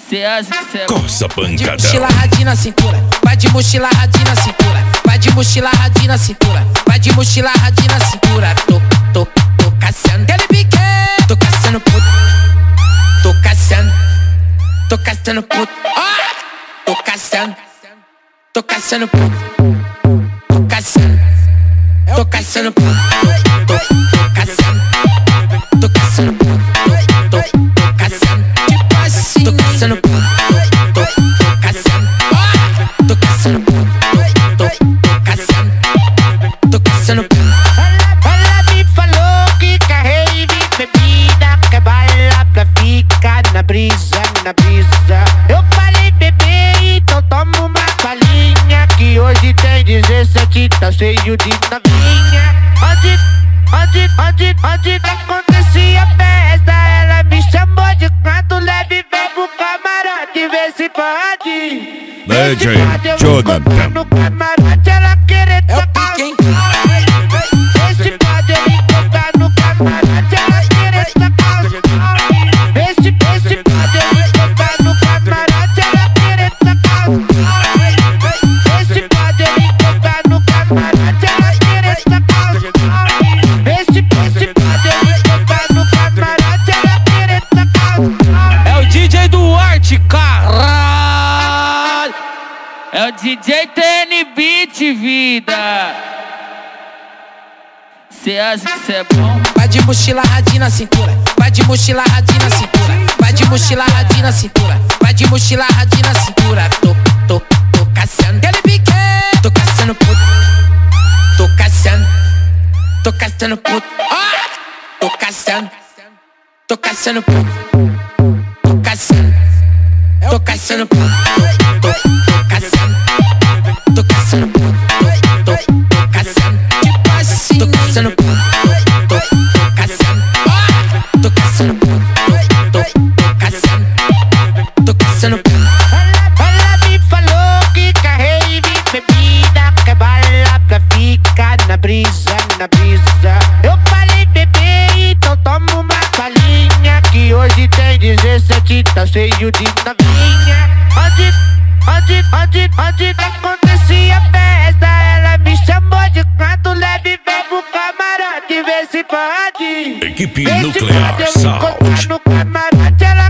Cê acha que cê é Coça pancadão. De mochila radinho na cintura, vai de mochila radinho na cintura, vai de mochila radinho na cintura, vai de mochila radinho na cintura. Tô caçando aquele pique, tô caçando puto, tô caçando puto, tô caçando puto, tô caçando puto, tô caçando puto, tipo assim, tô caçando puto, tô caçando puto, tô caçando puto. Ela me falou que quer rave, bebida, quer bailar pra ficar na brisa, na brisa. Eu falei, bebê, então toma uma balinha, que hoje tem 17, tá cheio de novinha. Onde acontecia a festa, ela me chamou de canto leve, vem pro camarote, vê se pode. DJ Jonathan. No camarote ela querer É o tocar. pique, hein? Vê se pode ele tocar no camarote, ela querer tocar. Vê se pode ele tocar no camarote, ela querer tocar. Vê se pode ele tocar no camarote, ela querer tocar. Vê se pode ele tocar no camarote, ela querer tocar. É o DJ Duarte, caralho. É o DJ TN Beat, vida. Cê acha que cê é bom? Vai de mochila radinho na cintura, vai de mochila radinho na cintura, vai de mochila radinho na cintura, vai de mochila radinho na cintura. Tô caçando aquele pique, tô caçando puto, tô caçando puto, tô caçando puto, tô caçando puto, tô caçando puto, tô caçando, tipo assim, tô caçando puto, tô caçando puto, tô caçando puto. Ela me falou que quer rave, bebida, quer bailar pra ficar na brisa, na brisa. Eu falei, bebê, então toma uma balinha, que hoje tem 17, tá cheio de novinha. Onde acontecia a festa, ela me chamou de canto leve, vem pro camarote, vê se pode. Equipe Vê se Nuclear pode eu Sound. encontrar no camarote, ela